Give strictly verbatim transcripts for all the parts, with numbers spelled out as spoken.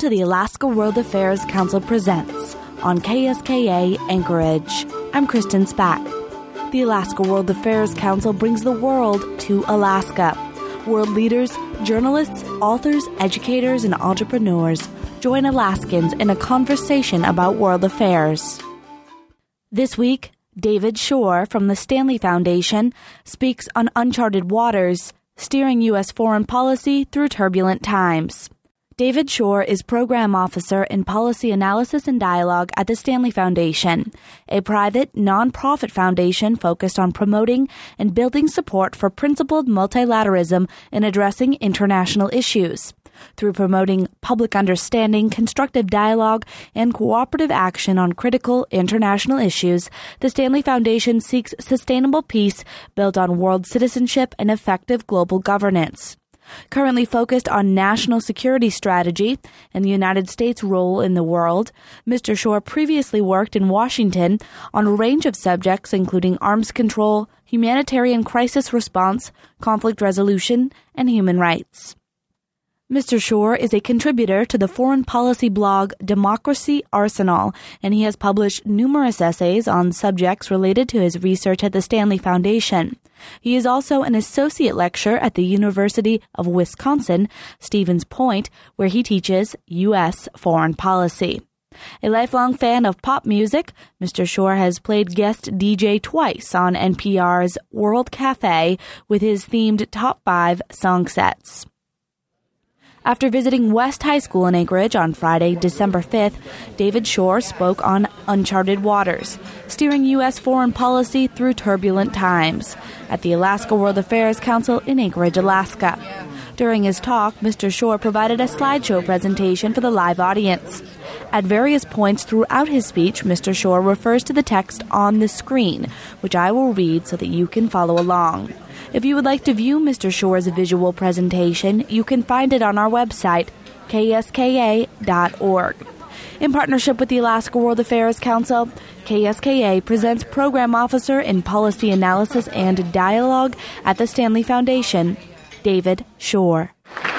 to the Alaska World Affairs Council Presents on K S K A Anchorage. I'm Kristen Spack. The Alaska World Affairs Council brings the world to Alaska. World leaders, journalists, authors, educators, and entrepreneurs join Alaskans in a conversation about world affairs. This week, David Shore from the Stanley Foundation speaks on uncharted waters, steering U S foreign policy through turbulent times. David Shore is Program Officer in Policy Analysis and Dialogue at the Stanley Foundation, a private, nonprofit foundation focused on promoting and building support for principled multilateralism in addressing international issues. Through promoting public understanding, constructive dialogue, and cooperative action on critical international issues, the Stanley Foundation seeks sustainable peace built on world citizenship and effective global governance. Currently focused on national security strategy and the United States' role in the world, Mister Shore previously worked in Washington on a range of subjects including arms control, humanitarian crisis response, conflict resolution, and human rights. Mister Shore is a contributor to the foreign policy blog Democracy Arsenal, and he has published numerous essays on subjects related to his research at the Stanley Foundation. He is also an associate lecturer at the University of Wisconsin, Stevens Point, where he teaches U S foreign policy. A lifelong fan of pop music, Mister Shore has played guest D J twice on N P R's World Cafe with his themed Top five song sets. After visiting West High School in Anchorage on Friday, December fifth, David Shore spoke on uncharted waters, steering U S foreign policy through turbulent times at the Alaska World Affairs Council in Anchorage, Alaska. During his talk, Mister Shore provided a slideshow presentation for the live audience. At various points throughout his speech, Mister Shore refers to the text on the screen, which I will read so that you can follow along. If you would like to view Mister Shore's visual presentation, you can find it on our website, K S K A dot org. In partnership with the Alaska World Affairs Council, K S K A presents Program Officer in Policy Analysis and Dialogue at the Stanley Foundation, David Shore.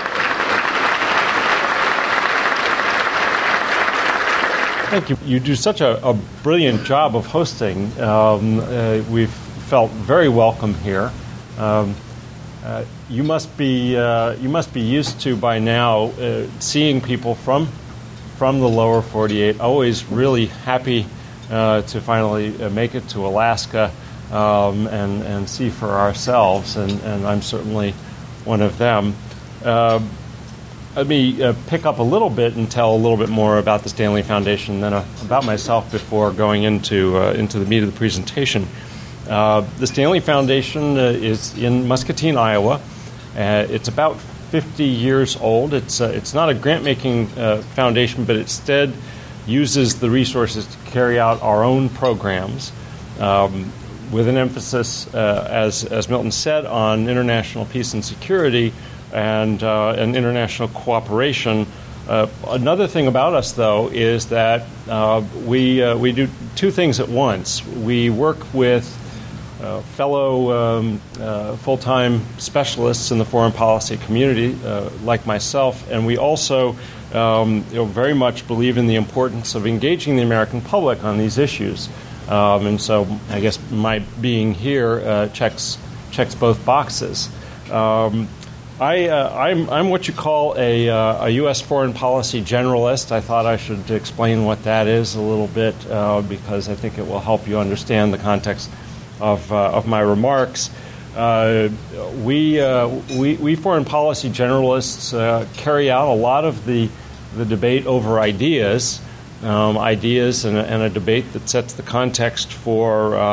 Thank you. You do such a, a brilliant job of hosting. Um, uh, we've felt very welcome here. Um, uh, you must be uh, you must be used to by now uh, seeing people from from the lower forty-eight. Always really happy uh, to finally uh, make it to Alaska um, and and see for ourselves, and, and I'm certainly one of them. Uh, let me uh, pick up a little bit and tell a little bit more about the Stanley Foundation, then uh, about myself before going into uh, into the meat of the presentation. Uh, the Stanley Foundation uh, is in Muscatine, Iowa. Uh, it's about fifty years old. It's uh, it's not a grant-making uh, foundation, but instead uses the resources to carry out our own programs um, with an emphasis, uh, as as Milton said, on international peace and security and uh, and international cooperation. Uh, another thing about us, though, is that uh, we uh, we do two things at once. We work with Uh, fellow um, uh, full-time specialists in the foreign policy community, uh, like myself, and we also um, you know, very much believe in the importance of engaging the American public on these issues. Um, and so I guess my being here uh, checks checks both boxes. Um, I, uh, I'm, I'm what you call a, uh, a U S foreign policy generalist. I thought I should explain what that is a little bit uh, because I think it will help you understand the context Of, uh, of my remarks. Uh, we, uh, we we foreign policy generalists uh, carry out a lot of the the debate over ideas, um, ideas, and a, and a debate that sets the context for uh,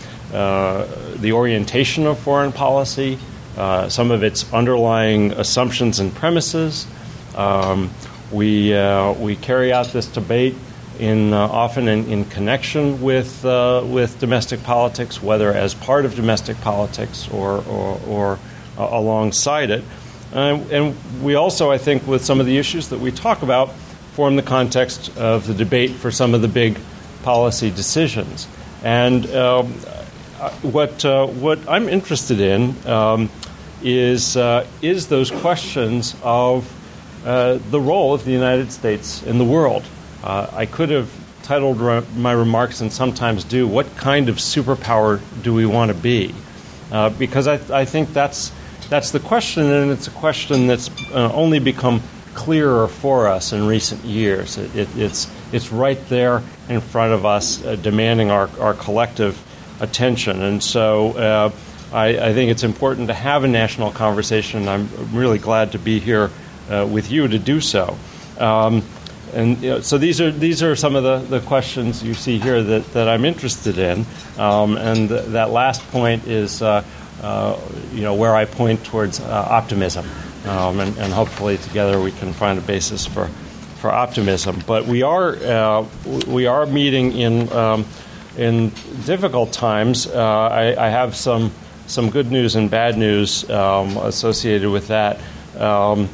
uh, the orientation of foreign policy, uh, some of its underlying assumptions and premises. Um, we uh, we carry out this debate in uh, often in, in connection with uh, with domestic politics, whether as part of domestic politics or or, or uh, alongside it. Uh, and we also, I think, with some of the issues that we talk about, form the context of the debate for some of the big policy decisions. And um, what uh, what I'm interested in um, is uh, is those questions of uh, the role of the United States in the world. Uh, I could have titled re- my remarks, and sometimes do, what kind of superpower do we want to be? Uh, because I, I think that's that's the question, and it's a question that's uh, only become clearer for us in recent years. It, it, it's it's right there in front of us, uh, demanding our, our collective attention. And so uh, I, I think it's important to have a national conversation. I'm really glad to be here uh, with you to do so. Um, And you know, so these are these are some of the, the questions you see here that, that I'm interested in. Um, and th- that last point is, uh, uh, you know, where I point towards uh, optimism. Um, and, and hopefully together we can find a basis for, for optimism. But we are uh, we are meeting in um, in difficult times. Uh, I, I have some some good news and bad news um, associated with that. Um,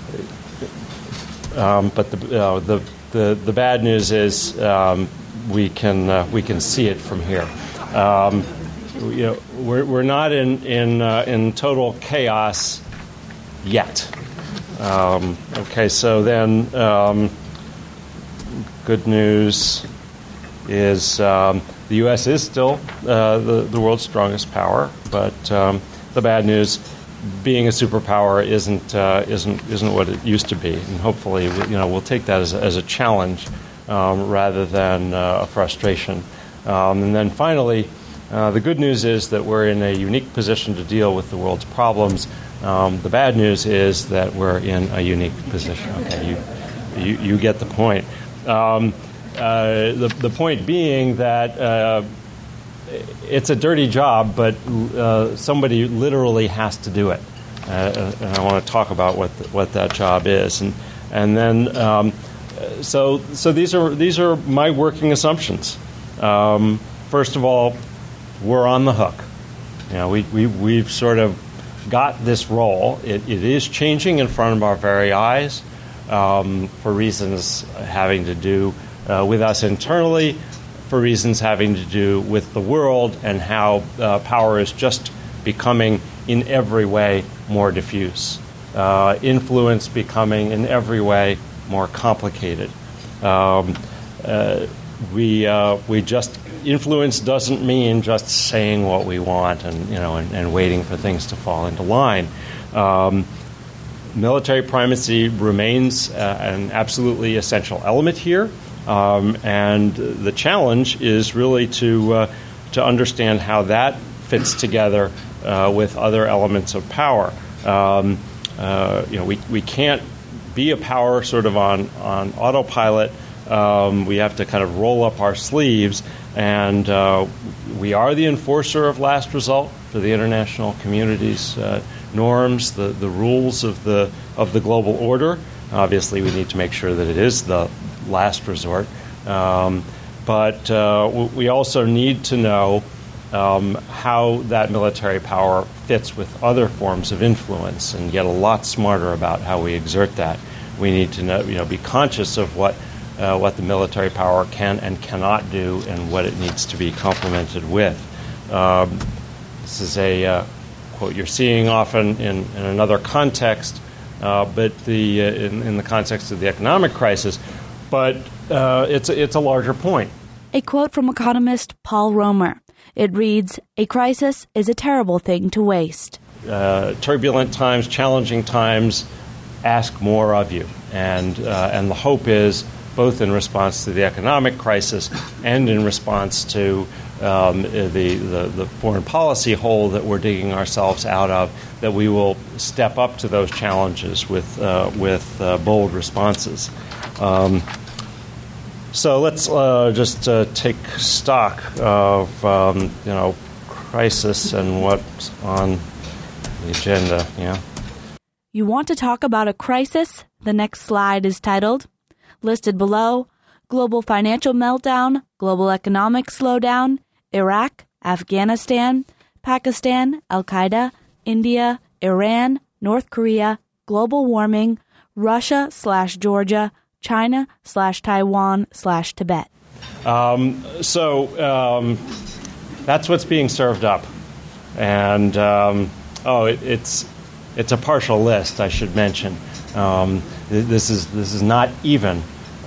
Um, but the, uh, the the the bad news is um, we can uh, we can see it from here. Um, you know, we're we're not in in uh, in total chaos yet. Um, okay, so then um, good news is um, the U S is still uh, the the world's strongest power, but um, the bad news, being a superpower isn't uh, isn't isn't what it used to be, and hopefully, you know, we'll take that as a, as a challenge um, rather than uh, a frustration. Um, and then finally, uh, the good news is that we're in a unique position to deal with the world's problems. Um, the bad news is that we're in a unique position. Okay, you you, you get the point. Um, uh, the the point being that. Uh, It's a dirty job, but uh, somebody literally has to do it, uh, and I want to talk about what the, what that job is, and and then um, so so these are these are my working assumptions. Um, first of all, we're on the hook. You know, we we we've sort of got this role. It, it is changing in front of our very eyes um, for reasons having to do uh, with us internally, for reasons having to do with the world and how uh, power is just becoming in every way more diffuse, uh, influence becoming in every way more complicated. Um, uh, we uh, we just influence doesn't mean just saying what we want and you know and, and waiting for things to fall into line. Um, military primacy remains uh, an absolutely essential element here. Um, and the challenge is really to uh, to understand how that fits together uh, with other elements of power. Um, uh, you know, we we can't be a power sort of on on autopilot. Um, we have to kind of roll up our sleeves, and uh, we are the enforcer of last result for the international community's uh, norms, the the rules of the of the global order. Obviously, we need to make sure that it is the last resort. Um, but uh, we also need to know um, how that military power fits with other forms of influence and get a lot smarter about how we exert that. We need to know, you know, be conscious of what uh, what the military power can and cannot do and what it needs to be complemented with. Um, this is a uh, quote you're seeing often in, in another context, uh, but the uh, in, in the context of the economic crisis. But uh, it's, it's a larger point. A quote from economist Paul Romer. It reads, "A crisis is a terrible thing to waste." Uh, turbulent times, challenging times ask more of you. And, uh, and the hope is, both in response to the economic crisis and in response to um, the, the, the foreign policy hole that we're digging ourselves out of, that we will step up to those challenges with, uh, with uh, bold responses. Um, so let's uh, just uh, take stock of um, you know crisis and what's on the agenda. Yeah. You want to talk about a crisis? The next slide is titled, listed below: Global Financial Meltdown, Global Economic Slowdown, Iraq, Afghanistan, Pakistan, Al-Qaeda, India, Iran, North Korea, global warming, Russia slash Georgia, China slash Taiwan slash Tibet. Um, so um, that's what's being served up. And, um, oh, it, it's it's a partial list, I should mention. Um, this is this is not even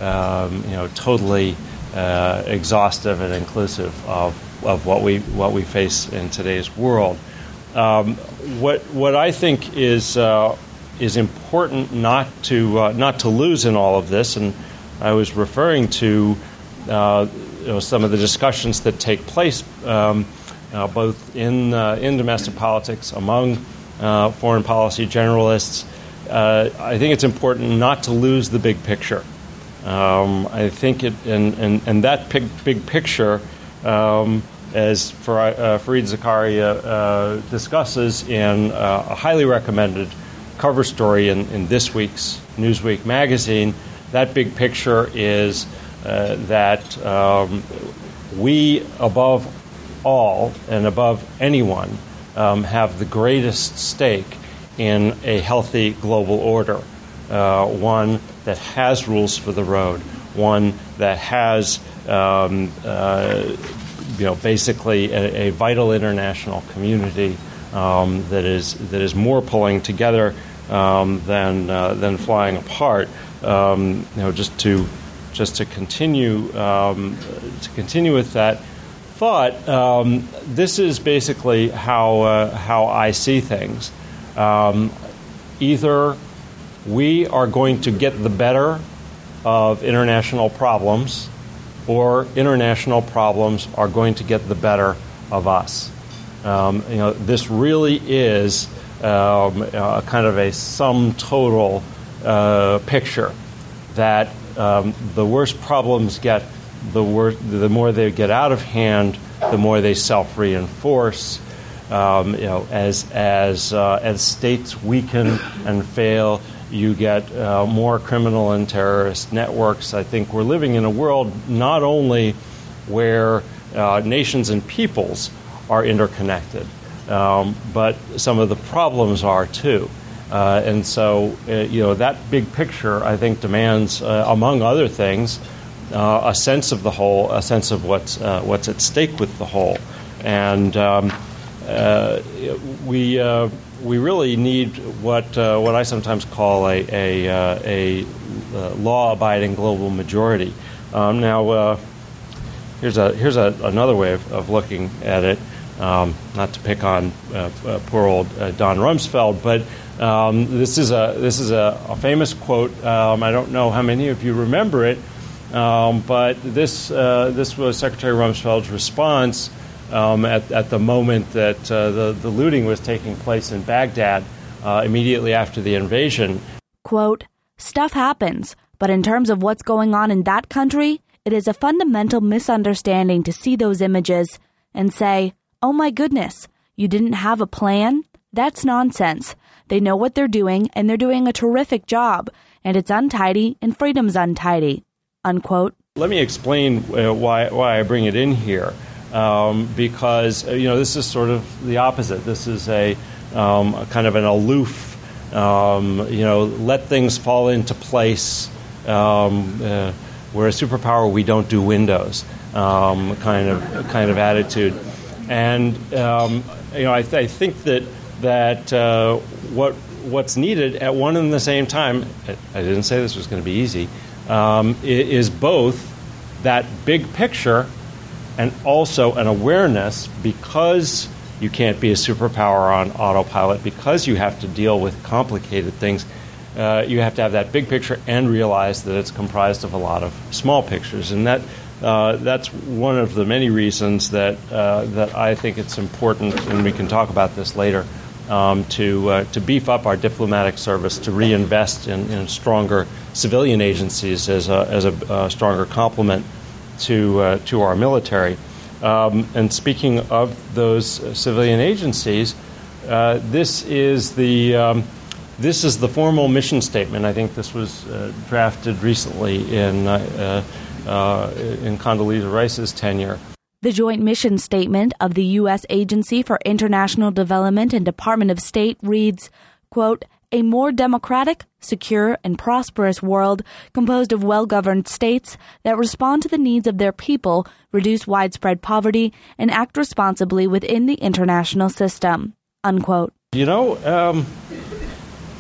um, you know totally uh, exhaustive and inclusive of, of what we what we face in today's world. Um, what what I think is uh, is important not to uh, not to lose in all of this, and I was referring to uh, you know, some of the discussions that take place um, uh, both in uh, in domestic politics among uh, foreign policy generalists. Uh, I think it's important not to lose the big picture. Um, I think it, and, and, and that big, big picture, um, as uh, Fareed Zakaria uh, discusses in uh, a highly recommended cover story in, in this week's Newsweek magazine, that big picture is uh, that um, we, above all and above anyone, um, have the greatest stake in a healthy global order, uh, one that has rules for the road, one that has, um, uh, you know, basically a, a vital international community um, that is that is more pulling together um, than uh, than flying apart. Um, you know, just to just to continue um, to continue with that thought, um, this is basically how uh, how I see things. Um, either we are going to get the better of international problems, or international problems are going to get the better of us. Um, you know, this really is um, a kind of a sum total uh, picture that um, the worse problems get, the worse, the more they get out of hand, the more they self-reinforce. Um, you know, as as uh, as states weaken and fail, you get uh, more criminal and terrorist networks. I think we're living in a world not only where uh, nations and peoples are interconnected, um, but some of the problems are too. Uh, and so, uh, you know, that big picture, I think, demands, uh, among other things, uh, a sense of the whole, a sense of what's uh, what's at stake with the whole, and. Um, Uh, we uh, we really need what uh, what I sometimes call a a, uh, a uh, law-abiding global majority. Um, now, uh, here's a here's a, another way of, of looking at it. Um, not to pick on uh, uh, poor old uh, Don Rumsfeld, but um, this is a this is a, a famous quote. Um, I don't know how many of you remember it, um, but this uh, this was Secretary Rumsfeld's response. Um, at, at the moment that uh, the, the looting was taking place in Baghdad uh, immediately after the invasion. Quote, "Stuff happens, but in terms of what's going on in that country, it is a fundamental misunderstanding to see those images and say, oh my goodness, you didn't have a plan? That's nonsense. They know what they're doing, and they're doing a terrific job, and it's untidy, and freedom's untidy." Unquote. Let me explain uh, why why I bring it in here. Um, because, you know, this is sort of the opposite. This is a, um, a kind of an aloof, um, you know, let things fall into place. Um, uh, we're a superpower, we don't do windows um, kind of kind of attitude. And, um, you know, I, th- I think that that uh, what what's needed at one and the same time, I didn't say this was going to be easy, um, is both that big picture and also an awareness, because you can't be a superpower on autopilot, because you have to deal with complicated things, uh, you have to have that big picture and realize that it's comprised of a lot of small pictures. And that uh, that's one of the many reasons that uh, that I think it's important, and we can talk about this later, um, to uh, to beef up our diplomatic service, to reinvest in, in stronger civilian agencies as a, as a uh, stronger complement to uh, to our military. Um, and speaking of those uh, civilian agencies, uh, this is the um, this is the formal mission statement. I think this was uh, drafted recently in uh, uh, in Condoleezza Rice's tenure. The joint mission statement of the U S Agency for International Development and Department of State reads, quote, "A more democratic, secure, and prosperous world composed of well-governed states that respond to the needs of their people, reduce widespread poverty, and act responsibly within the international system." Unquote. You know, um,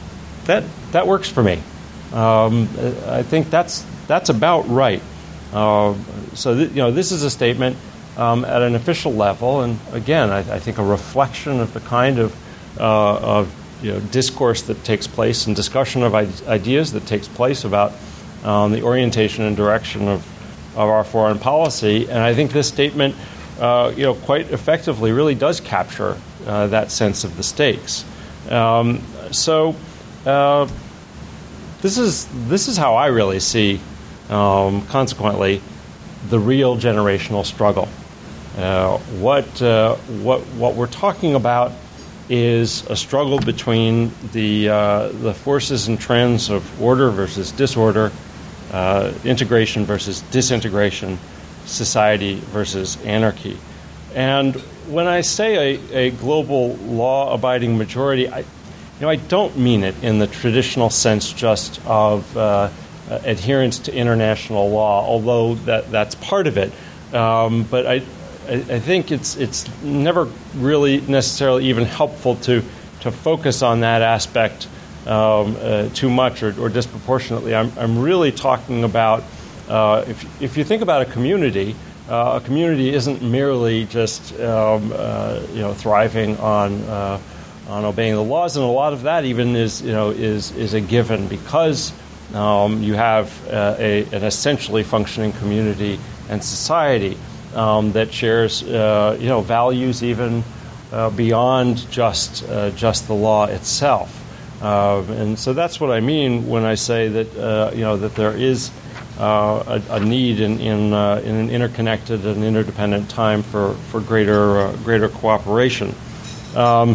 that that works for me. Um, I think that's that's about right. Uh, so th- you know, this is a statement um, at an official level, and again, I, I think a reflection of the kind of uh, of you know, discourse that takes place and discussion of I- ideas that takes place about um, the orientation and direction of of our foreign policy. And I think this statement, uh, you know, quite effectively really does capture uh, that sense of the stakes. Um, so uh, this is this is how I really see, um, consequently, the real generational struggle. Uh, what uh, what what we're talking about is a struggle between the uh, the forces and trends of order versus disorder, uh, integration versus disintegration, society versus anarchy. And when I say a, a global law-abiding majority, I, you know, I don't mean it in the traditional sense just of uh, adherence to international law, although that that's part of it. Um, but I. I think it's it's never really necessarily even helpful to to focus on that aspect um, uh, too much or, or disproportionately. I'm I'm really talking about uh, if if you think about a community, uh, a community isn't merely just um, uh, you know thriving on uh, on obeying the laws, and a lot of that even is you know is is a given because um, you have uh, a an essentially functioning community and society. Um, that shares, uh, you know, values even uh, beyond just uh, just the law itself, uh, and so that's what I mean when I say that, uh, you know, that there is uh, a, a need in in, uh, in an interconnected and interdependent time for for greater uh, greater cooperation. Um,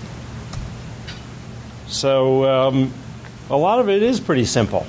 so um, a lot of it is pretty simple.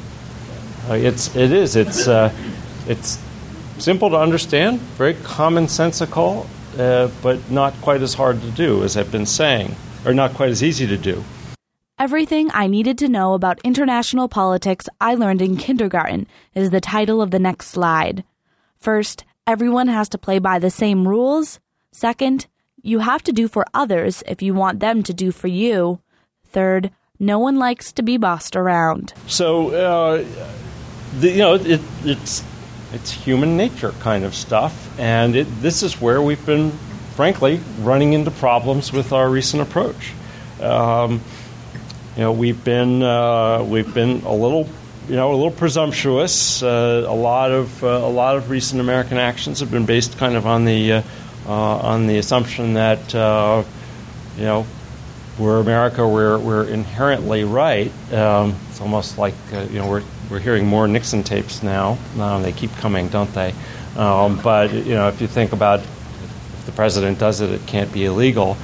Uh, it's it is it's uh, it's. Simple to understand, very commonsensical, uh, but not quite as hard to do, as I've been saying, or not quite as easy to do. Everything I needed to know about international politics I learned in kindergarten is the title of the next slide. First, everyone has to play by the same rules. Second, you have to do for others if you want them to do for you. Third, no one likes to be bossed around. So, uh, the, you know, it, it's... It's human nature kind of stuff, and it, this is where we've been, frankly, running into problems with our recent approach. Um, you know, we've been uh, we've been a little, you know, a little presumptuous. Uh, a lot of uh, a lot of recent American actions have been based kind of on the uh, uh, on the assumption that uh, you know we're America, we're we're inherently right. Um, it's almost like uh, you know we're. We're hearing more Nixon tapes now. Um, they keep coming, don't they? Um, but you know, if you think about if the president does it, it can't be illegal.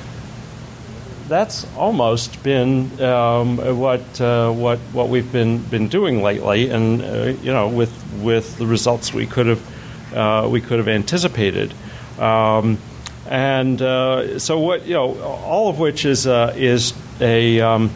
That's almost been um, what uh, what what we've been been doing lately, and uh, you know, with with the results we could have uh, we could have anticipated. Um, and uh, so what you know, all of which is uh, is a um,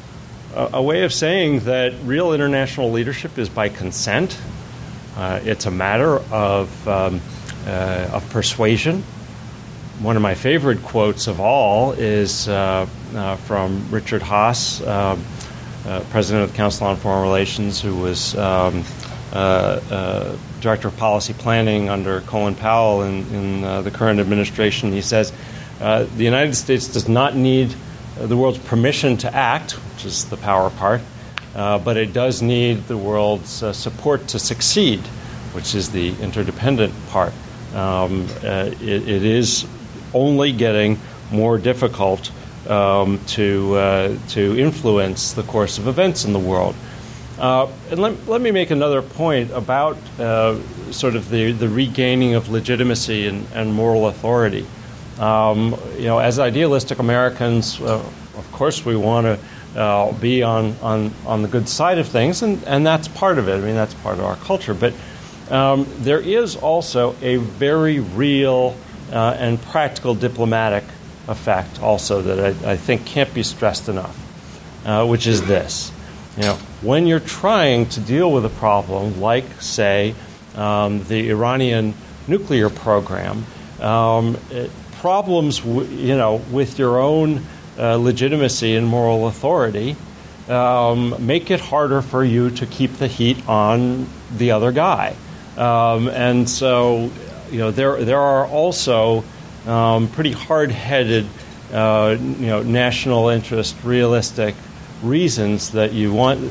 a way of saying that real international leadership is by consent. Uh, it's a matter of um, uh, of persuasion. One of my favorite quotes of all is uh, uh, from Richard Haass, uh, uh, president of the Council on Foreign Relations, who was um, uh, uh, director of policy planning under Colin Powell in, in uh, the current administration. He says, uh, the United States does not need the world's permission to act, which is the power part, uh, but it does need the world's uh, support to succeed, which is the interdependent part. Um, uh, it, it is only getting more difficult um, to uh, to influence the course of events in the world. Uh, and let, let me make another point about uh, sort of the, the regaining of legitimacy and, and moral authority. Um, you know, as idealistic Americans, uh, of course, we want to uh, be on, on, on the good side of things, and, and that's part of it. I mean, that's part of our culture. But um, there is also a very real uh, and practical diplomatic effect also that I, I think can't be stressed enough, uh, which is this. You know, when you're trying to deal with a problem like, say, um, the Iranian nuclear program, um, it, problems, w- you know, with your own uh, legitimacy and moral authority um, make it harder for you to keep the heat on the other guy. Um, and so, you know, there there are also um, pretty hard-headed, uh, you know, national interest, realistic reasons that you want.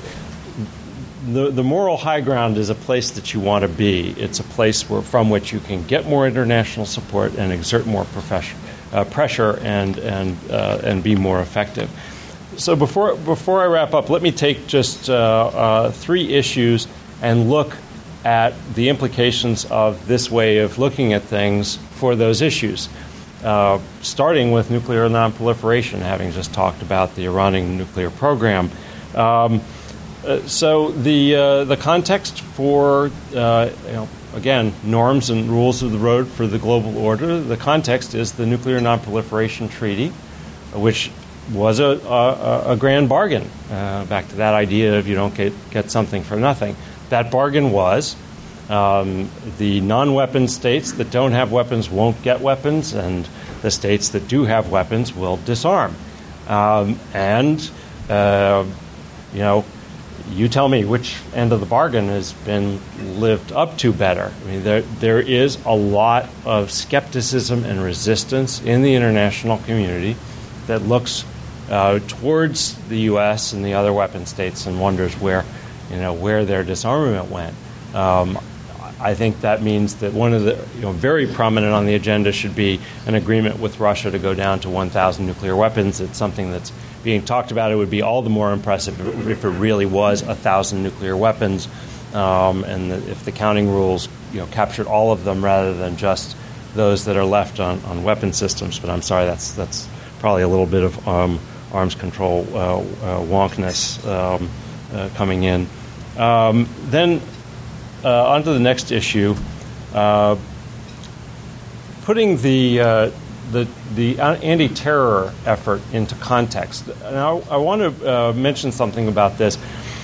The, the moral high ground is a place that you want to be. It's a place where, from which you can get more international support and exert more profession, uh, pressure and and uh, and be more effective. So before before I wrap up, let me take just uh, uh, three issues and look at the implications of this way of looking at things for those issues. Uh, starting with nuclear nonproliferation, having just talked about the Iranian nuclear program. Um, Uh, so the uh, the context for uh, you know, again, norms and rules of the road for the global order. The context is the Nuclear Nonproliferation Treaty, which was a a, a grand bargain. Uh, back to that idea of you don't get get something for nothing. That bargain was um, the non-weapon states that don't have weapons won't get weapons, and the states that do have weapons will disarm. Um, and uh, you know. You tell me which end of the bargain has been lived up to better. I mean, there there is a lot of skepticism and resistance in the international community that looks uh, towards the U S and the other weapon states and wonders where, you know, where their disarmament went. Um, I think that means that one of the, you know, very prominent on the agenda should be an agreement with Russia to go down to one thousand nuclear weapons. It's something that's being talked about. It would be all the more impressive if it really was a thousand nuclear weapons, um, and the, if the counting rules, you know, captured all of them rather than just those that are left on, on weapon systems. But I'm sorry, that's that's probably a little bit of um, arms control uh, uh, wonkness um, uh, coming in. Um, then uh, on to the next issue, uh, putting the uh, the the anti-terror effort into context. Now, I want to uh, mention something about this.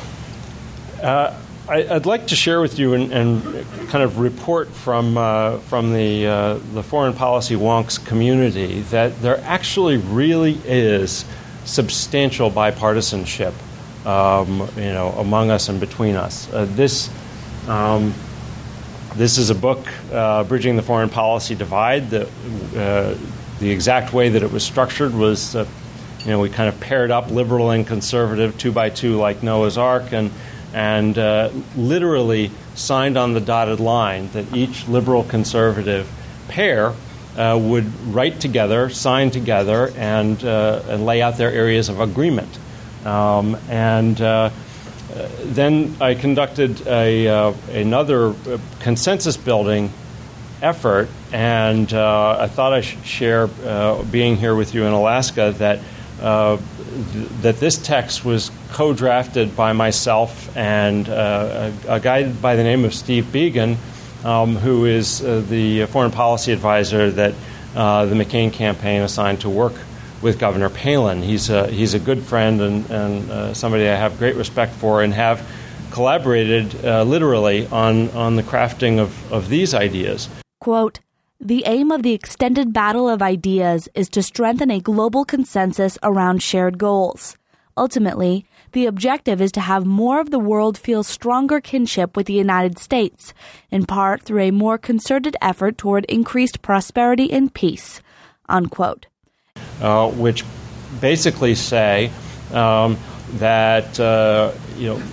Uh, I, I'd like to share with you and, and kind of report from uh, from the uh, the foreign policy wonks community that there actually really is substantial bipartisanship, um, you know, among us and between us. Uh, this. Um, This is a book, uh, Bridging the Foreign Policy Divide. That uh, the exact way that it was structured was, uh, you know, we kind of paired up liberal and conservative two by two like Noah's Ark, and and uh, literally signed on the dotted line that each liberal conservative pair uh, would write together, sign together, and uh, and lay out their areas of agreement. Um, and uh, Uh, then I conducted a uh, another uh, consensus-building effort, and uh, I thought I should share, uh, being here with you in Alaska, that uh, th- that this text was co-drafted by myself and uh, a, a guy by the name of Steve Biegun, um, who is uh, the foreign policy advisor that uh, the McCain campaign assigned to work with Governor Palin. He's a, he's a good friend and, and uh, somebody I have great respect for, and have collaborated uh, literally on, on the crafting of, of these ideas. Quote, "The aim of the extended battle of ideas is to strengthen a global consensus around shared goals. Ultimately, the objective is to have more of the world feel stronger kinship with the United States, in part through a more concerted effort toward increased prosperity and peace." Unquote. Uh, which basically say um, that uh, you know,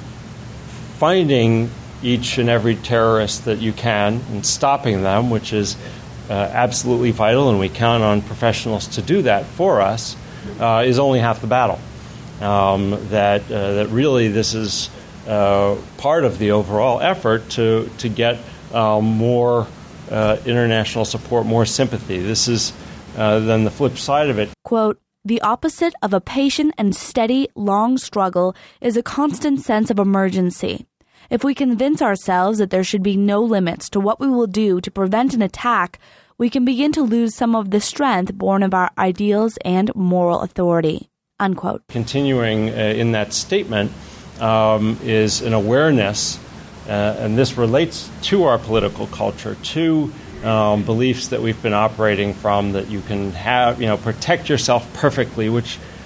finding each and every terrorist that you can and stopping them, which is uh, absolutely vital, and we count on professionals to do that for us, uh, is only half the battle. Um, that uh, that really this is uh, part of the overall effort to to get um, more uh, international support, more sympathy. This is Uh, then the flip side of it. Quote, "The opposite of a patient and steady, long struggle is a constant sense of emergency. If we convince ourselves that there should be no limits to what we will do to prevent an attack, we can begin to lose some of the strength born of our ideals and moral authority." Unquote. Continuing uh, in that statement um, is an awareness, uh, and this relates to our political culture, to Um, beliefs that we've been operating from, that you can have, you know, protect yourself perfectly, which,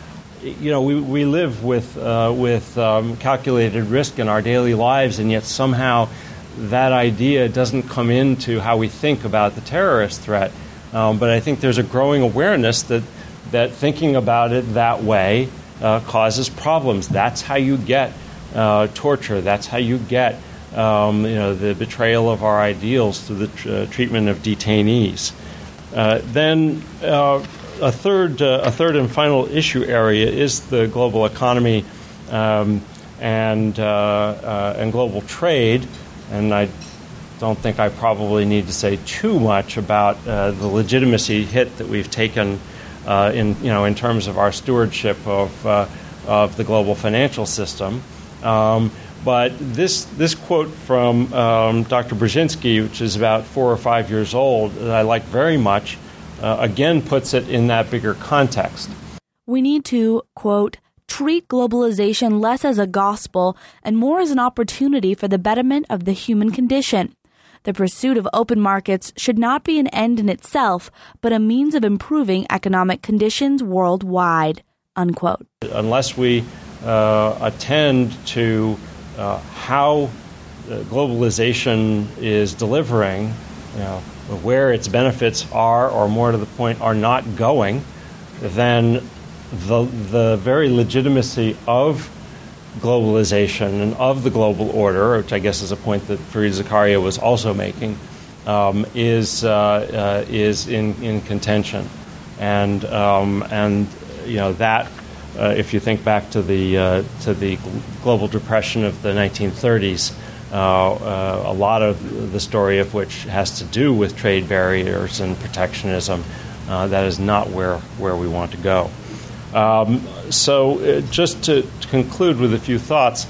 you know, we, we live with, uh, with um, calculated risk in our daily lives, and yet somehow that idea doesn't come into how we think about the terrorist threat. Um, but I think there's a growing awareness that, that thinking about it that way uh, causes problems. That's how you get uh, torture. That's how you get um, you know, the betrayal of our ideals through the tr- uh, treatment of detainees. Uh, then uh, a third, uh, a third and final issue area is the global economy um, and uh, uh, and global trade. And I don't think I probably need to say too much about uh, the legitimacy hit that we've taken uh, in you know in terms of our stewardship of uh, of the global financial system. Um, but this this quote from um, Doctor Brzezinski, which is about four or five years old, that I like very much, uh, again puts it in that bigger context. We need to, quote, treat globalization less as a gospel and more as an opportunity for the betterment of the human condition. The pursuit of open markets should not be an end in itself, but a means of improving economic conditions worldwide, unquote. Unless we uh, attend to uh, how uh, globalization is delivering, you know, where its benefits are, or more to the point, are not going, then the the very legitimacy of globalization and of the global order, which I guess is a point that Fareed Zakaria was also making, um, is uh, uh, is in, in contention, and um, and you know that uh, if you think back to the uh, to the global depression of the nineteen thirties, uh, uh, a lot of the story of which has to do with trade barriers and protectionism, uh, that is not where where we want to go. Um, so uh, just to, to conclude with a few thoughts,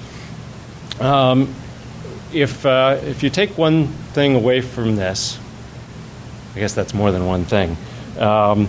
um, if uh, if you take one thing away from this, I guess that's more than one thing. Um,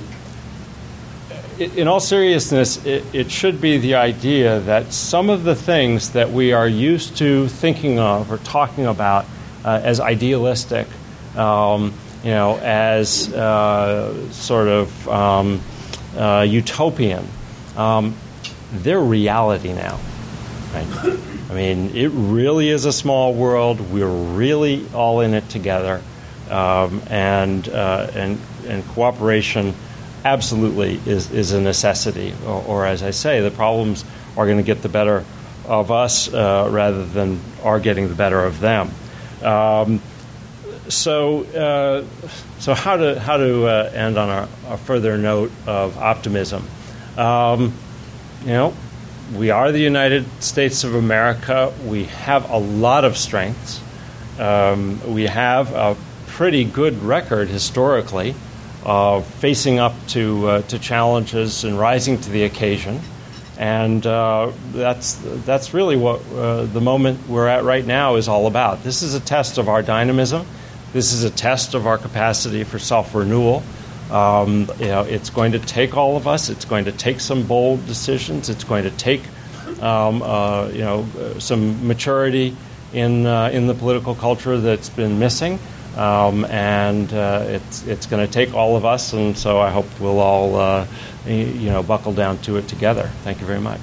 it, in all seriousness, it, it should be the idea that some of the things that we are used to thinking of or talking about uh, as idealistic, um, you know, as uh, sort of um, uh, utopian, Um, they're reality now, right? I mean, it really is a small world. We're really all in it together, um, and uh, and and cooperation absolutely is is a necessity. Or, or as I say, the problems are going to get the better of us uh, rather than our getting the better of them. Um, so uh, so how to how to uh, end on a, a further note of optimism. Um, you know, we are the United States of America. We have a lot of strengths. Um, we have a pretty good record historically of facing up to uh, to challenges and rising to the occasion, and uh, that's that's really what uh, the moment we're at right now is all about. This is a test of our dynamism. This is a test of our capacity for self-renewal. Um, you know, it's going to take all of us. It's going to take some bold decisions. It's going to take, um, uh, you know, some maturity in uh, in the political culture that's been missing, um, and uh, it's it's going to take all of us. And so I hope we'll all, uh, you know, buckle down to it together. Thank you very much.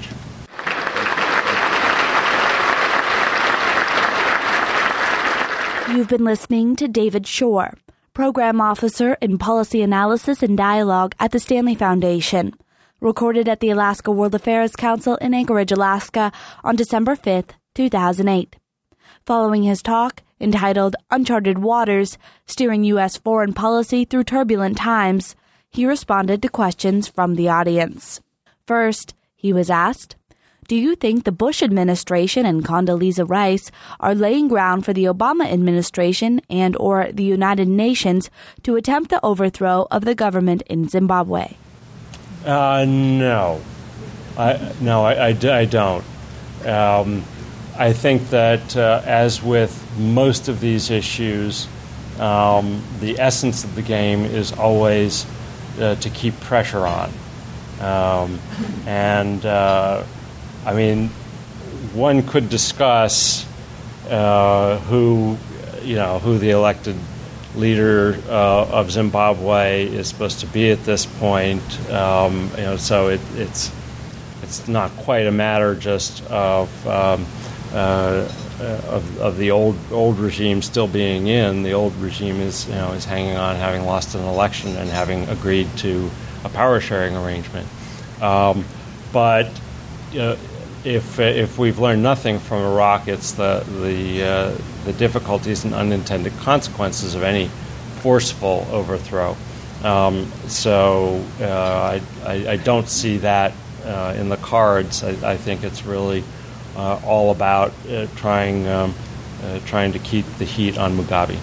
You've been listening to David Shore, Program Officer in Policy Analysis and Dialogue at the Stanley Foundation, recorded at the Alaska World Affairs Council in Anchorage, Alaska on December fifth, two thousand eight. Following his talk, entitled Uncharted Waters, Steering U S Foreign Policy Through Turbulent Times, he responded to questions from the audience. First, he was asked, do you think the Bush administration and Condoleezza Rice are laying ground for the Obama administration and or the United Nations to attempt the overthrow of the government in Zimbabwe? Uh, no. I, no, I, I, I don't. Um, I think that uh, as with most of these issues, um, the essence of the game is always uh, to keep pressure on. Um, and... Uh, I mean, one could discuss uh, who, you know, who the elected leader uh, of Zimbabwe is supposed to be at this point. Um, you know, so it, it's it's it's not quite a matter just of um, uh, of, of the old old regime still being in. The old regime is you know is hanging on, having lost an election and having agreed to a power sharing arrangement. Um, but uh, if if we've learned nothing from Iraq, it's the the uh, the difficulties and unintended consequences of any forceful overthrow. Um, so uh, I, I I don't see that uh, in the cards. I, I think it's really uh, all about uh, trying um, uh, trying to keep the heat on Mugabe.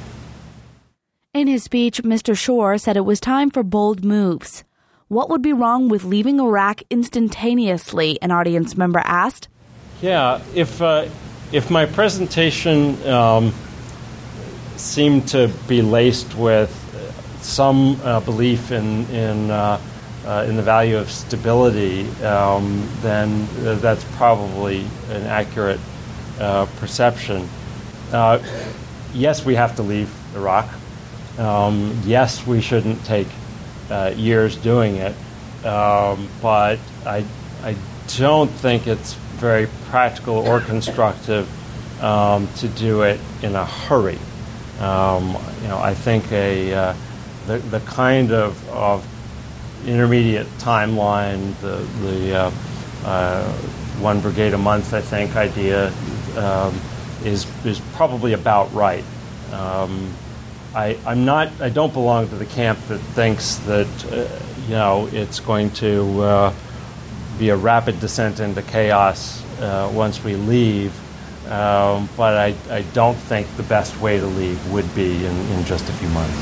In his speech, Mister Shore said it was time for bold moves. What would be wrong with leaving Iraq instantaneously, an audience member asked? Yeah, if uh, if my presentation um, seemed to be laced with some uh, belief in in uh, uh, in the value of stability, um, then uh, that's probably an accurate uh, perception. Uh, yes, we have to leave Iraq. Um, yes, we shouldn't take Uh, years doing it, um, but I I don't think it's very practical or constructive um, to do it in a hurry. Um, you know, I think a uh, the the kind of, of intermediate timeline, the the uh, uh, one brigade a month, I think, idea um, is is probably about right. Um, I, I'm not. I don't belong to the camp that thinks that uh, you know it's going to uh, be a rapid descent into chaos uh, once we leave. Um, but I, I don't think the best way to leave would be in, in just a few months.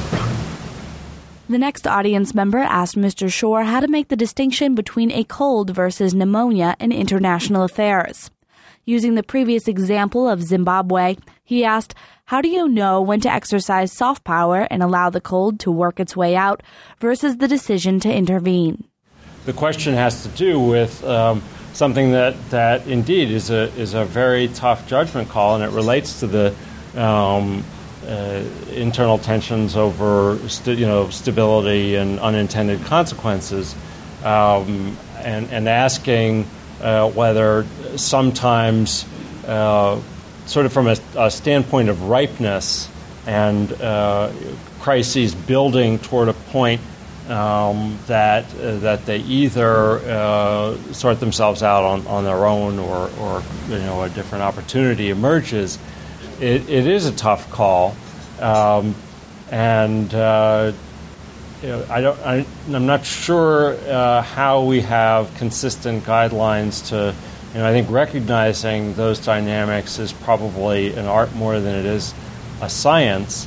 The next audience member asked Mister Shore how to make the distinction between a cold versus pneumonia in international affairs. Using the previous example of Zimbabwe, he asked, how do you know when to exercise soft power and allow the cold to work its way out versus the decision to intervene? The question has to do with um, something that, that indeed is a is a very tough judgment call, and it relates to the um, uh, internal tensions over st- you know stability and unintended consequences, um, and and asking uh, whether sometimes. Uh, sort of from a, a standpoint of ripeness and uh, crises building toward a point um, that uh, that they either uh, sort themselves out on, on their own or, or you know a different opportunity emerges. It, it is a tough call, um, and uh, you know, I don't. I, I'm not sure uh, how we have consistent guidelines to. You know, I think recognizing those dynamics is probably an art more than it is a science.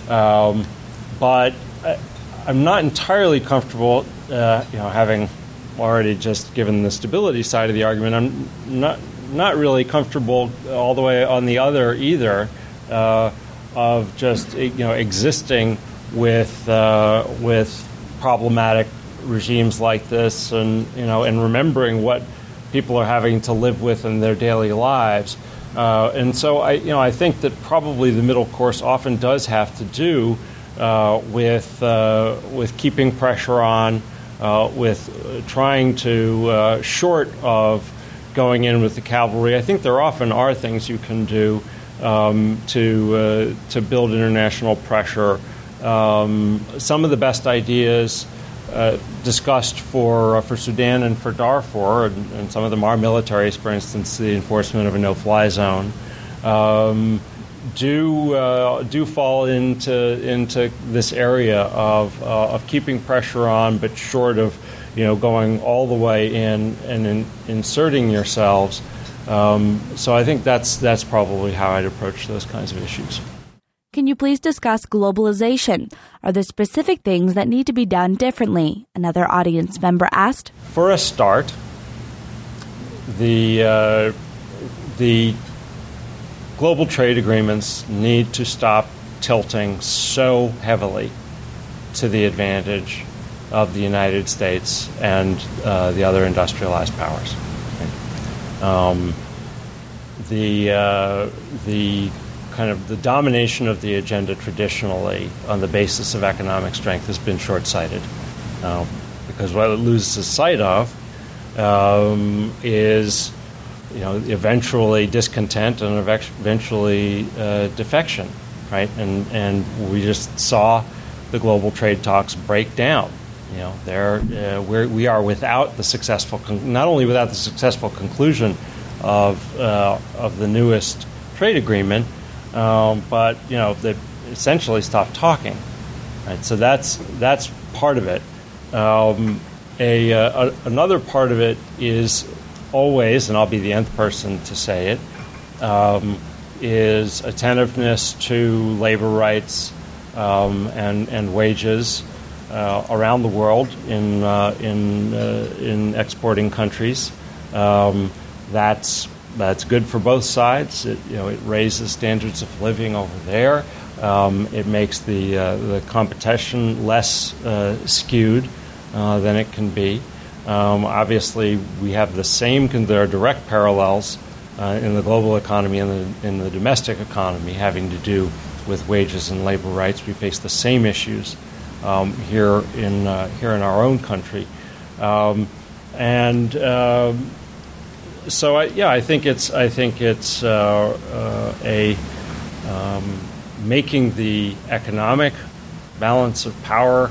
Um, but I, I'm not entirely comfortable, uh, you know, having already just given the stability side of the argument. I'm not not really comfortable all the way on the other either, uh, of just you know existing with uh, with problematic regimes like this, and you know, and remembering what people are having to live with in their daily lives. Uh, and so I, you know, I think that probably the middle course often does have to do uh, with uh, with keeping pressure on, uh, with trying to, uh, short of going in with the cavalry. I think there often are things you can do um, to uh, to build international pressure. Um, some of the best ideas Uh, discussed for uh, for Sudan and for Darfur, and, and some of them are militaries, for instance, the enforcement of a no-fly zone, um, do uh, do fall into into this area of uh, of keeping pressure on, but short of you know going all the way in and in, inserting yourselves. Um, so I think that's that's probably how I'd approach those kinds of issues. Can you please discuss globalization? Are there specific things that need to be done differently? Another audience member asked. For a start, the uh, the global trade agreements need to stop tilting so heavily to the advantage of the United States and uh, the other industrialized powers. Um, the uh, the kind of the domination of the agenda traditionally on the basis of economic strength has been short-sighted, uh, because what it loses sight of um, is, you know, eventually discontent and eventually uh, defection, right? And and we just saw the global trade talks break down. You know, there uh, we're, we are without the successful, con- not only without the successful conclusion of uh, of the newest trade agreement, um, but you know they essentially stopped talking. Right, so that's that's part of it. Um, a, uh, a another part of it is always, and I'll be the nth person to say it, um, is attentiveness to labor rights um, and and wages uh, around the world in uh, in uh, in exporting countries. Um, that's that's good for both sides. It, you know, it raises standards of living over there. Um, it makes the uh, the competition less uh, skewed uh, than it can be. Um, obviously, we have the same. There are direct parallels uh, in the global economy and the, in the domestic economy, having to do with wages and labor rights. We face the same issues um, here in uh, here in our own country, um, and um, so I, yeah, I think it's I think it's uh, uh, a um, making the economic balance of power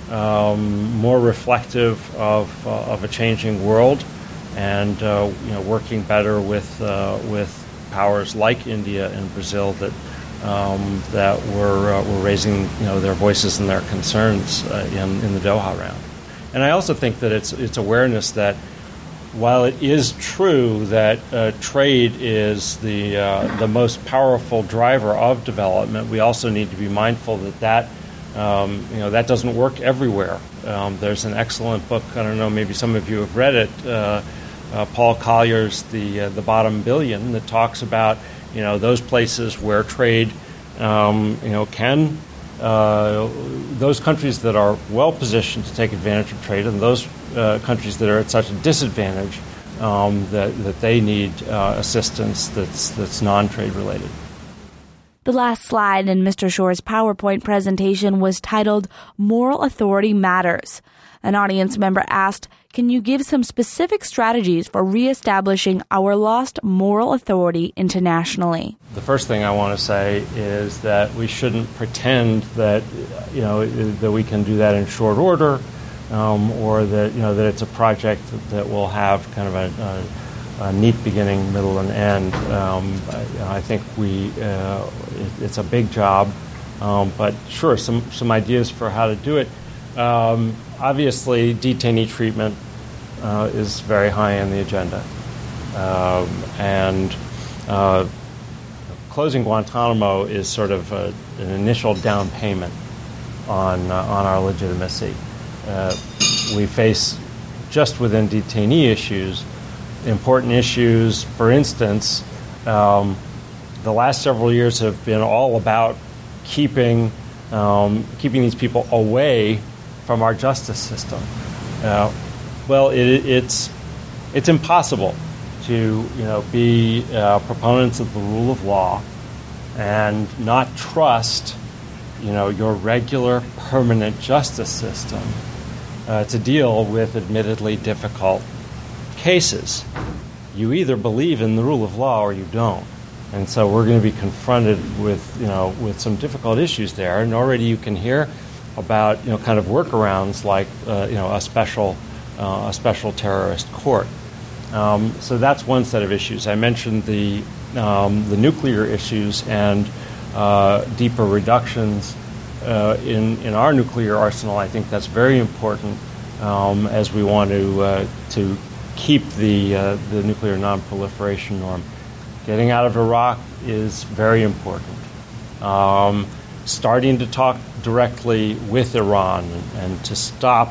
um, more reflective of uh, of a changing world, and uh, you know, working better with uh, with powers like India and Brazil that um, that were uh, were raising you know their voices and their concerns uh, in in the Doha round. And I also think that it's it's awareness that while it is true that uh, trade is the uh, the most powerful driver of development, we also need to be mindful that that um, you know that doesn't work everywhere. Um, there's an excellent book. I don't know, maybe some of you have read it. Uh, uh, Paul Collier's the uh, the Bottom Billion, that talks about you know those places where trade um, you know can. Uh, those countries that are well positioned to take advantage of trade, and those uh, countries that are at such a disadvantage um, that, that they need uh, assistance that's that's non-trade related. The last slide in Mister Shore's PowerPoint presentation was titled "Moral Authority Matters." An audience member asked, "Can you give some specific strategies for reestablishing our lost moral authority internationally?" The first thing I want to say is that we shouldn't pretend that you know that we can do that in short order, um, or that you know that it's a project that will have kind of a, a, a neat beginning, middle, and end. Um, I, I think we uh, it, it's a big job, um, but sure, some some ideas for how to do it. Um, obviously, detainee treatment uh, is very high on the agenda, um, and uh, closing Guantanamo is sort of a, an initial down payment on uh, on our legitimacy. Uh, we face, just within detainee issues, important issues. For instance, um, the last several years have been all about keeping um, keeping these people away from our justice system. Uh, well, it, it's it's impossible to you know be uh, proponents of the rule of law and not trust you know your regular permanent justice system uh, to deal with admittedly difficult cases. You either believe in the rule of law or you don't, and so we're going to be confronted with you know with some difficult issues there. And already you can hear about you know kind of workarounds like uh, you know a special uh, a special terrorist court. Um, so that's one set of issues. I mentioned the um, the nuclear issues and uh, deeper reductions uh, in in our nuclear arsenal. I think that's very important um, as we want to uh, to keep the uh, the nuclear non-proliferation norm. Getting out of Iraq is very important. Um, starting to talk directly with Iran and, and to stop,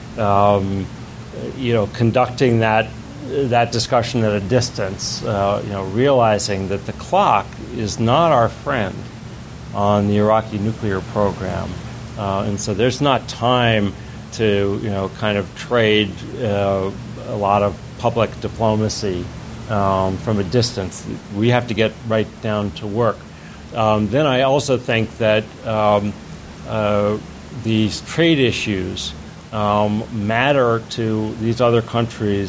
um, you know, conducting that that discussion at a distance. Uh, you know, realizing that the clock is not our friend on the Iraqi nuclear program, uh, and so there's not time to you know kind of trade uh, a lot of public diplomacy um, from a distance. We have to get right down to work. Um, then I also think that um, uh, these trade issues um, matter to these other countries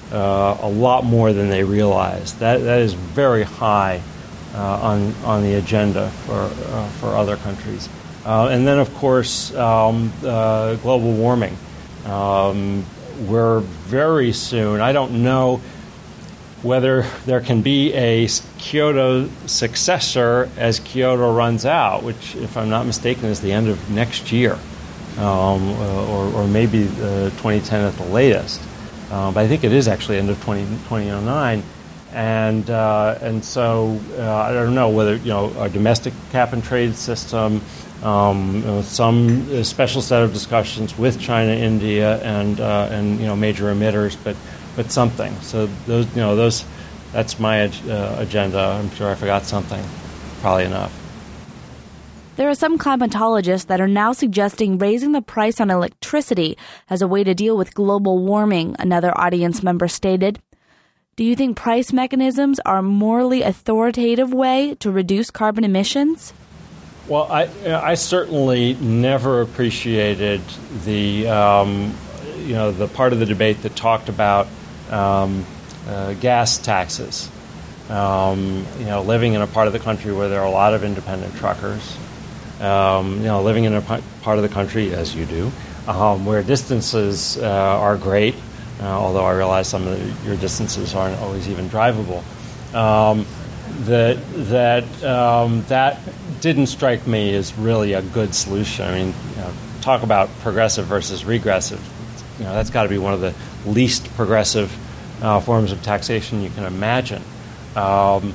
uh, a lot more than they realize. That that is very high uh, on on the agenda for uh, for other countries. Uh, and then, of course, um, uh, global warming. Um, we're very soon. I don't know whether there can be a Kyoto successor as Kyoto runs out, which, if I'm not mistaken, is the end of next year, um, or, or maybe uh, twenty ten at the latest. Uh, but I think it is actually end of twenty oh nine. And uh, and so uh, I don't know whether, you know, our domestic cap and trade system, um, you know, some special set of discussions with China, India, and uh, and you know major emitters, but but something. So those you know those that's my uh, agenda. I'm sure I forgot something. Probably enough. There are some climatologists that are now suggesting raising the price on electricity as a way to deal with global warming, another audience member stated. Do you think price mechanisms are a morally authoritative way to reduce carbon emissions? Well, I, I certainly never appreciated the um, you know the part of the debate that talked about um, uh, gas taxes. Um, you know, living in a part of the country where there are a lot of independent truckers. Um, you know, living in a p- part of the country, as you do, um, where distances uh, are great. Uh, although I realize some of the, your distances aren't always even drivable, um, that that um, that didn't strike me as really a good solution. I mean, you know, talk about progressive versus regressive. You know, that's got to be one of the least progressive uh, forms of taxation you can imagine. Um,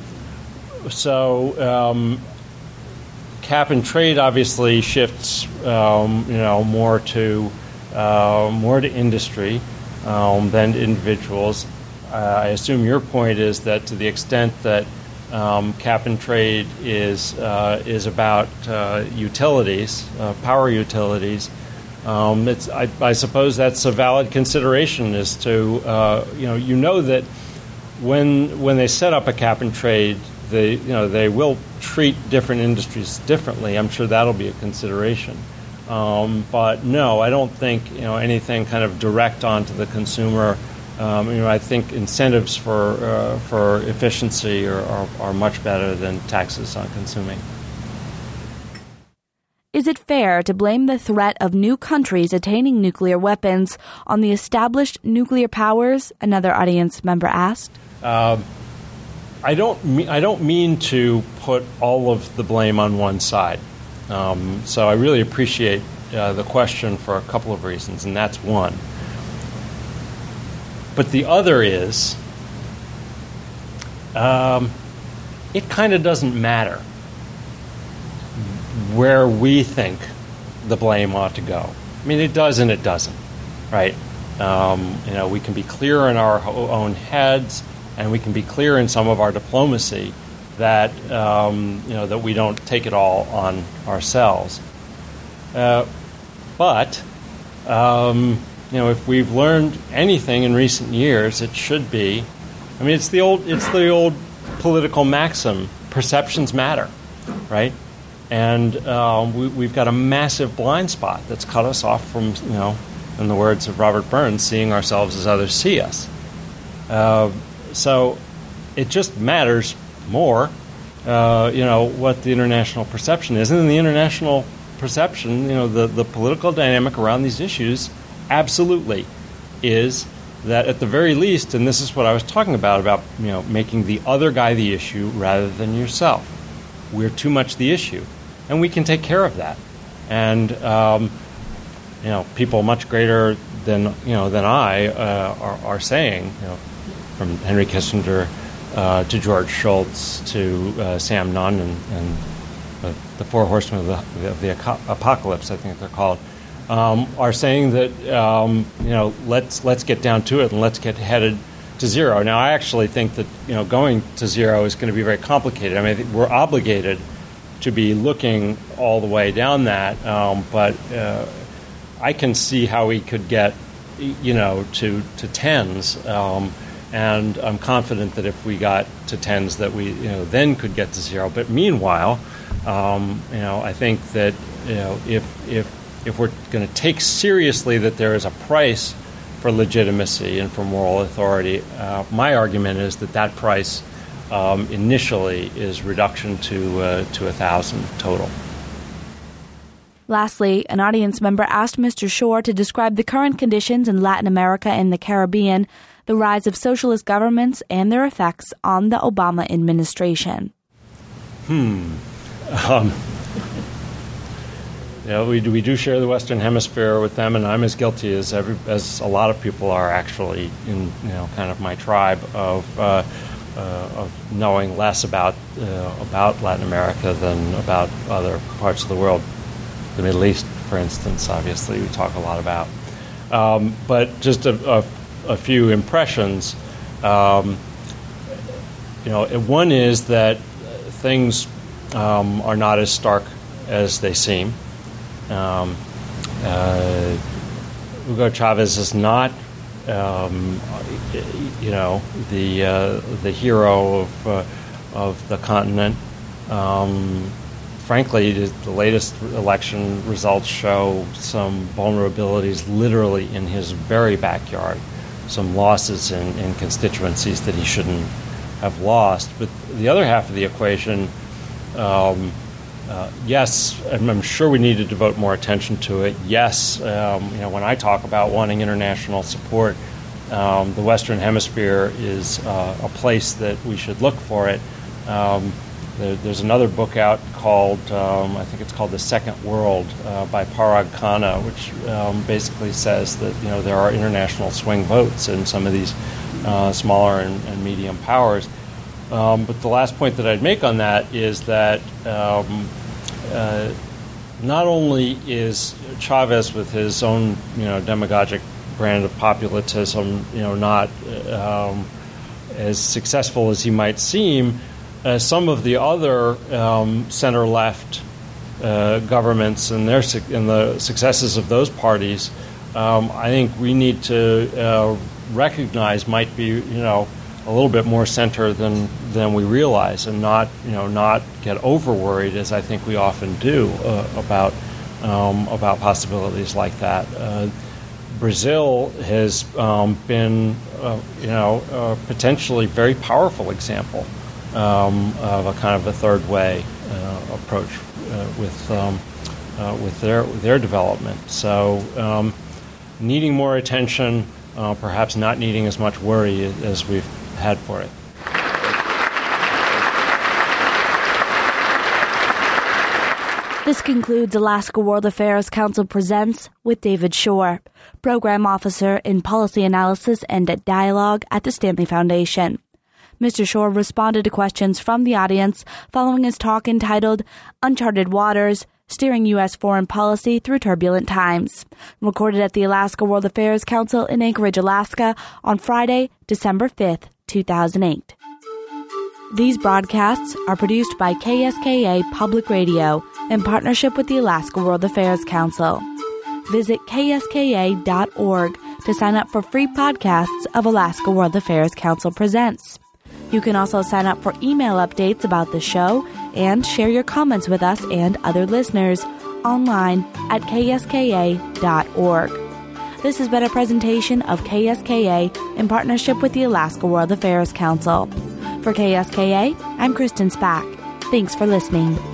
so, um, cap and trade obviously shifts, um, you know, more to uh, more to industry. Um, than individuals. Uh, I assume your point is that to the extent that um, cap and trade is uh, is about uh, utilities, uh, power utilities, um, it's, I, I suppose that's a valid consideration. As to uh, you know you know that when when they set up a cap and trade, they you know they will treat different industries differently. I'm sure that'll be a consideration. Um, but no, I don't think you know anything kind of direct onto the consumer. Um, you know, I think incentives for uh, for efficiency are, are, are much better than taxes on consuming. Is it fair to blame the threat of new countries attaining nuclear weapons on the established nuclear powers? Another audience member asked. Uh, I don't. Me- I don't mean to put all of the blame on one side. Um, so I really appreciate uh, the question for a couple of reasons, and that's one. But the other is, um, it kind of doesn't matter where we think the blame ought to go. I mean, it does and it doesn't, right? Um, you know, we can be clear in our own heads, and we can be clear in some of our diplomacy that um, you know that we don't take it all on ourselves. Uh, but um, you know, if we've learned anything in recent years, it should be. I mean, it's the old it's the old political maxim: perceptions matter, right? And uh, we, we've got a massive blind spot that's cut us off from, you know, in the words of Robert Burns, seeing ourselves as others see us. Uh, so it just matters more, uh, you know, what the international perception is. And in the international perception, you know, the, the political dynamic around these issues absolutely is that at the very least, and this is what I was talking about, about, you know, making the other guy the issue rather than yourself. We're too much the issue. And we can take care of that. And, um, you know, people much greater than, you know, than I uh, are, are saying, you know, from Henry Kissinger Uh, to George Shultz, to uh, Sam Nunn, and, and uh, the Four Horsemen of the, of the Apocalypse, I think they're called, um, are saying that um, you know let's let's get down to it and let's get headed to zero. Now, I actually think that you know going to zero is going to be very complicated. I mean, I think we're obligated to be looking all the way down that, um, but uh, I can see how we could get you know to to tens. Um, And I'm confident that if we got to tens, that we, you know, then could get to zero. But meanwhile, um, you know, I think that, you know, if if if we're going to take seriously that there is a price for legitimacy and for moral authority. Uh, my argument is that that price um, initially is reduction to uh, to a thousand total. Lastly, an audience member asked Mister Schor to describe the current conditions in Latin America and the Caribbean, the rise of socialist governments, and their effects on the Obama administration. Hmm. Um, you know, we do, we do share the Western Hemisphere with them, and I'm as guilty as every as a lot of people are actually in you know kind of my tribe of uh, uh, of knowing less about uh, about Latin America than about other parts of the world. The Middle East, for instance, obviously we talk a lot about. Um, but just a, a, a few impressions. Um, you know, one is that things um, are not as stark as they seem. Um, uh, Hugo Chavez is not, um, you know, the uh, the hero of uh, of the continent. Um, Frankly, the latest election results show some vulnerabilities literally in his very backyard, some losses in, in constituencies that he shouldn't have lost. But the other half of the equation, um, uh, yes, I'm, I'm sure we need to devote more attention to it. Yes, um, you know, when I talk about wanting international support, um, the Western Hemisphere is uh, a place that we should look for it. Um, There, there's another book out called, um, I think it's called The Second World uh, by Parag Khanna, which um, basically says that, you know, there are international swing votes in some of these uh, smaller and, and medium powers. Um, but the last point that I'd make on that is that um, uh, not only is Chavez with his own, you know, demagogic brand of populism, you know, not um, as successful as he might seem, Uh, some of the other um, center-left uh, governments and their su- and the successes of those parties, um, I think we need to uh, recognize might be, you know, a little bit more center than than we realize, and not, you know, not get over worried as I think we often do uh, about um, about possibilities like that. Uh, Brazil has um, been, uh, you know, a potentially very powerful example Um, of a kind of a third way uh, approach uh, with um, uh, with their their development. So um, needing more attention, uh, perhaps not needing as much worry as we've had for it. This concludes Alaska World Affairs Council Presents with David Schor, Program Officer in Policy Analysis and Dialogue at the Stanley Foundation. Mister Schor responded to questions from the audience following his talk entitled Uncharted Waters, Steering U S Foreign Policy Through Turbulent Times, recorded at the Alaska World Affairs Council in Anchorage, Alaska on Friday, December fifth, two thousand eight. These broadcasts are produced by K S K A Public Radio in partnership with the Alaska World Affairs Council. Visit K S K A dot org to sign up for free podcasts of Alaska World Affairs Council Presents. You can also sign up for email updates about the show and share your comments with us and other listeners online at K S K A dot org. This has been a presentation of K S K A in partnership with the Alaska World Affairs Council. For K S K A, I'm Kristen Spack. Thanks for listening.